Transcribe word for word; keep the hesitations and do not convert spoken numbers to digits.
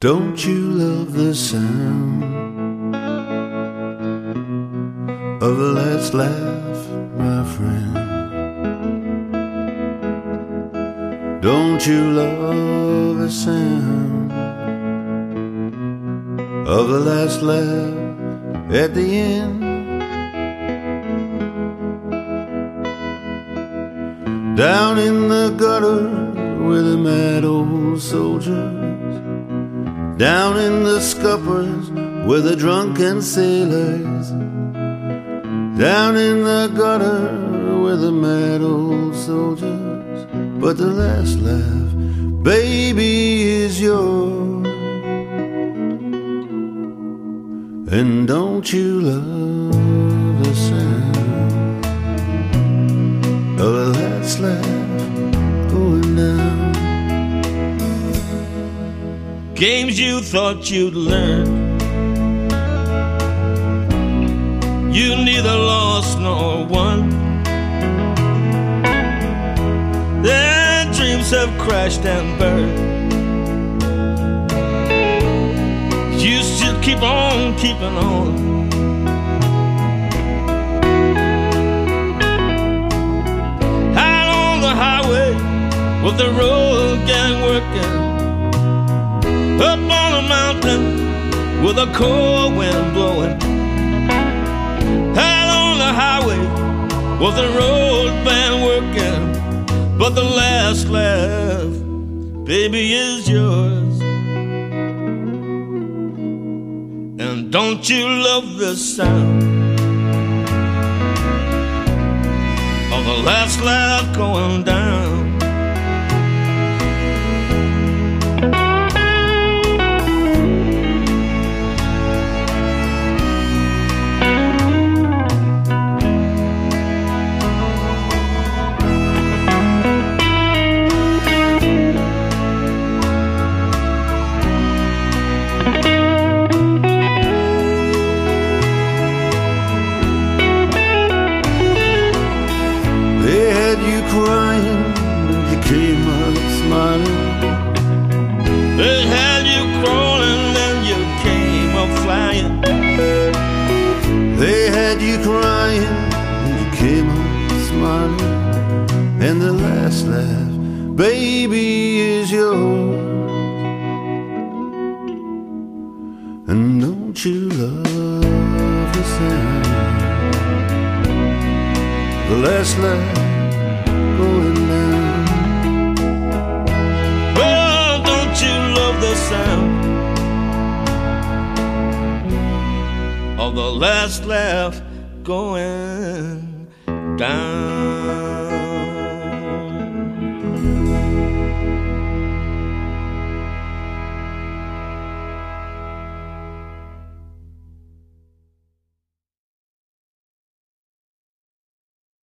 Don't you love the sound of the last laugh, my friend? Don't you love the sound of the last laugh at the end? Down in the gutter with the mad old soldiers, down in the scuppers with the drunken sailors, down in the gutter with the mad old soldiers. But the last laugh, baby, is yours. And don't you love the sound of the last laugh going down? Games you thought you'd learn, you neither lost nor won. Their dreams have crashed and burned. You still keep on keeping on. Out on the highway with the road gang working, up on a mountain with a cold wind blowing. Out on the highway with the road band working, but the last laugh, baby, is yours. And don't you love the sound of the last laugh going down? Crying, and you came up smiling. They had you crawling and you came up flying. They had you crying and you came up smiling. And the last laugh, baby, is yours. And don't you love the sound, the last laugh going down? Oh, don't you love the sound of the last laugh going down?